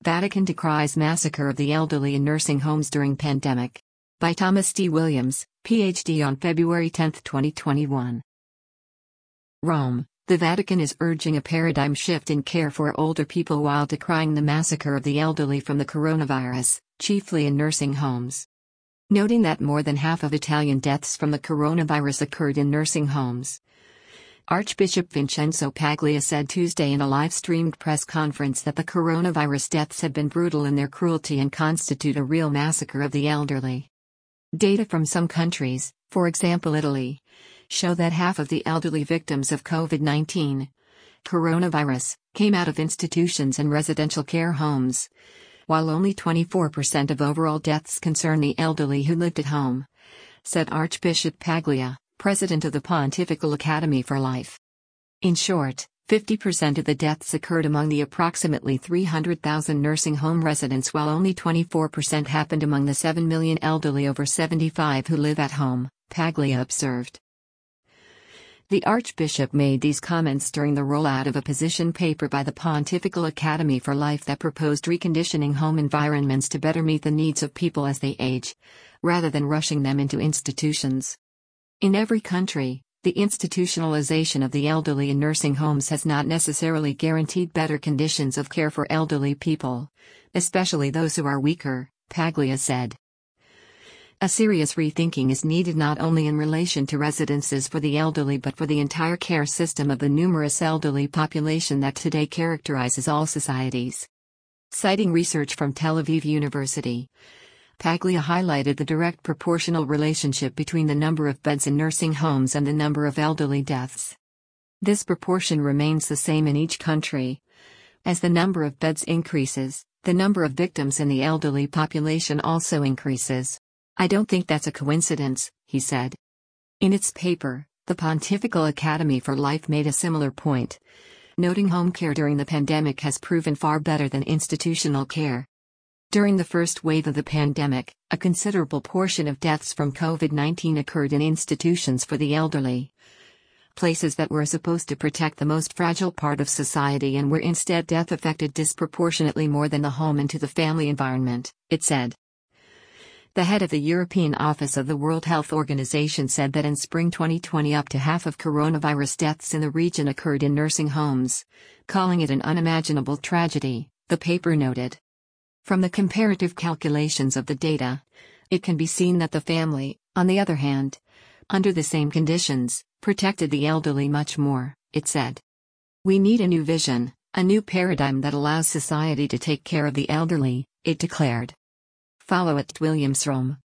Vatican decries massacre of the elderly in nursing homes during pandemic. By Thomas D. Williams, Ph.D. on February 10, 2021. Rome. The Vatican is urging a paradigm shift in care for older people while decrying the massacre of the elderly from the coronavirus, chiefly in nursing homes. Noting that more than half of Italian deaths from the coronavirus occurred in nursing homes. Archbishop Vincenzo Paglia said Tuesday in a live-streamed press conference that the coronavirus deaths have been brutal in their cruelty and constitute a real massacre of the elderly. Data from some countries, for example Italy, show that half of the elderly victims of COVID-19 coronavirus came out of institutions and residential care homes, while only 24% of overall deaths concern the elderly who lived at home, said Archbishop Paglia, president of the Pontifical Academy for Life. In short, 50% of the deaths occurred among the approximately 300,000 nursing home residents, while only 24% happened among the 7 million elderly over 75 who live at home, Paglia observed. The Archbishop made these comments during the rollout of a position paper by the Pontifical Academy for Life that proposed reconditioning home environments to better meet the needs of people as they age, rather than rushing them into institutions. In every country, the institutionalization of the elderly in nursing homes has not necessarily guaranteed better conditions of care for elderly people, especially those who are weaker, Paglia said. A serious rethinking is needed not only in relation to residences for the elderly but for the entire care system of the numerous elderly population that today characterizes all societies. Citing research from Tel Aviv University, Paglia highlighted the direct proportional relationship between the number of beds in nursing homes and the number of elderly deaths. This proportion remains the same in each country. As the number of beds increases, the number of victims in the elderly population also increases. I don't think that's a coincidence, he said. In its paper, the Pontifical Academy for Life made a similar point, noting home care during the pandemic has proven far better than institutional care. During the first wave of the pandemic, a considerable portion of deaths from COVID-19 occurred in institutions for the elderly, places that were supposed to protect the most fragile part of society, and where instead death affected disproportionately more than the home and to the family environment, it said. The head of the European Office of the World Health Organization said that in spring 2020 up to half of coronavirus deaths in the region occurred in nursing homes, calling it an unimaginable tragedy, the paper noted. From the comparative calculations of the data, it can be seen that the family, on the other hand, under the same conditions, protected the elderly much more, it said. We need a new vision, a new paradigm that allows society to take care of the elderly, it declared. Follow at Williams Rome.